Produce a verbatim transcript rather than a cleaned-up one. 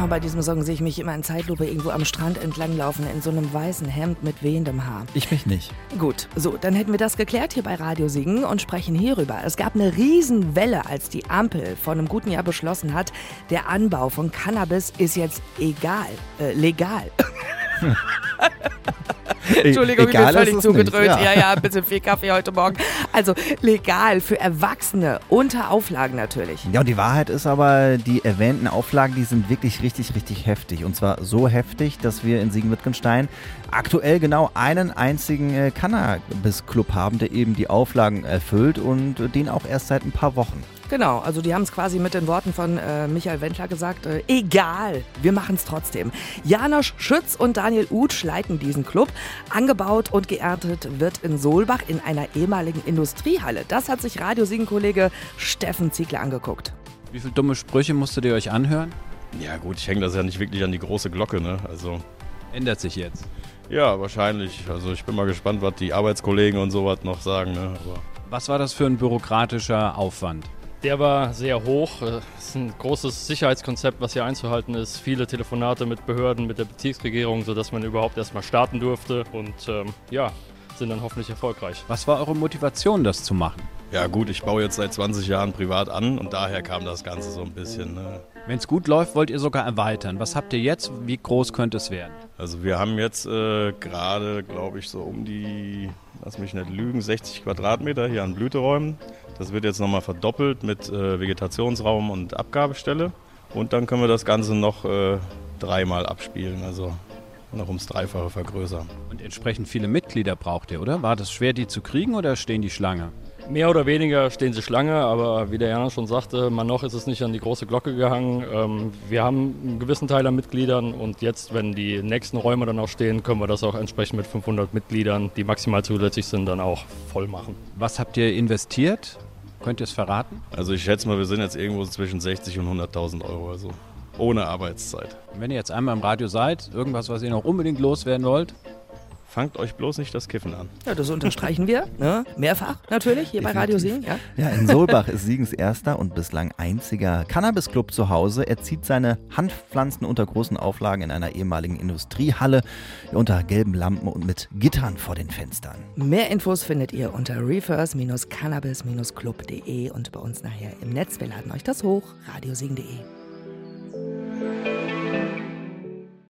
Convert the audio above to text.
Refrain bei diesem Song sehe ich mich immer in Zeitlupe irgendwo am Strand entlanglaufen, in so einem weißen Hemd mit wehendem Haar. Ich mich nicht. Gut, so, dann hätten wir das geklärt hier bei Radio Siegen und sprechen hierüber. Es gab eine Riesenwelle, als die Ampel vor einem guten Jahr beschlossen hat, der Anbau von Cannabis ist jetzt egal, äh, legal. Entschuldigung, Egal ich bin völlig zugedröhnt. Nicht, ja. ja, ja, ein bisschen viel Kaffee heute Morgen. Also legal für Erwachsene, unter Auflagen natürlich. Ja, und die Wahrheit ist aber, die erwähnten Auflagen, die sind wirklich richtig, richtig heftig. Und zwar so heftig, dass wir in Siegen-Wittgenstein aktuell genau einen einzigen äh, Cannabis-Club haben, der eben die Auflagen erfüllt und äh, den auch erst seit ein paar Wochen. Genau, also die haben es quasi mit den Worten von äh, Michael Wendler gesagt, äh, egal, wir machen es trotzdem. Janosch Schütz und Daniel Utsch leiten diesen Club. Angebaut und geerntet wird in Solbach in einer ehemaligen Industriehalle. Das hat sich Radio Siegen-Kollege Steffen Ziegler angeguckt. Wie viele dumme Sprüche musstet ihr euch anhören? Ja gut, ich hänge das ja nicht wirklich an die große Glocke, ne? Also Ändert sich jetzt. ja, wahrscheinlich. Also ich bin mal gespannt, was die Arbeitskollegen und sowas noch sagen, ne? Aber Was war das für ein bürokratischer Aufwand? Der war sehr hoch. Es ist ein großes Sicherheitskonzept, was hier einzuhalten ist. Viele Telefonate mit Behörden, mit der Bezirksregierung, sodass man überhaupt erstmal starten durfte. Und ähm, ja, sind dann hoffentlich erfolgreich. Was war eure Motivation, das zu machen? ja gut, ich baue jetzt seit zwanzig Jahren privat an und daher kam das Ganze so ein bisschen, ne? Wenn es gut läuft, wollt ihr sogar erweitern. Was habt ihr jetzt? Wie groß könnte es werden? Also wir haben jetzt äh, gerade, glaube ich, so um die, lass mich nicht lügen, sechzig Quadratmeter hier an Blüteräumen. Das wird jetzt nochmal verdoppelt mit äh, Vegetationsraum und Abgabestelle. Und dann können wir das Ganze noch äh, dreimal abspielen, also noch ums Dreifache vergrößern. Und entsprechend viele Mitglieder braucht ihr, oder? War das schwer, die zu kriegen oder stehen die Schlange? Mehr oder weniger stehen sie Schlange, aber wie der Jana schon sagte, man noch ist es nicht an die große Glocke gehangen. Ähm, wir haben einen gewissen Teil an Mitgliedern und jetzt, wenn die nächsten Räume dann auch stehen, können wir das auch entsprechend mit fünfhundert Mitgliedern, die maximal zulässig sind, dann auch voll machen. Was habt ihr investiert? Könnt ihr es verraten? Also ich schätze mal, wir sind jetzt irgendwo zwischen sechzig und hunderttausend Euro, also ohne Arbeitszeit. Und wenn ihr jetzt einmal im Radio seid, irgendwas, was ihr noch unbedingt loswerden wollt? Fangt euch bloß nicht das Kiffen an. Ja, das unterstreichen wir, ne? Mehrfach natürlich, hier bei Radio Siegen. Ja? Ja, in Solbach ist Siegens erster und bislang einziger Cannabis-Club zu Hause. Er zieht seine Hanfpflanzen unter großen Auflagen in einer ehemaligen Industriehalle unter gelben Lampen und mit Gittern vor den Fenstern. Mehr Infos findet ihr unter reefers Bindestrich cannabis Bindestrich club punkt de und bei uns nachher im Netz. Wir laden euch das hoch, radio siegen punkt de.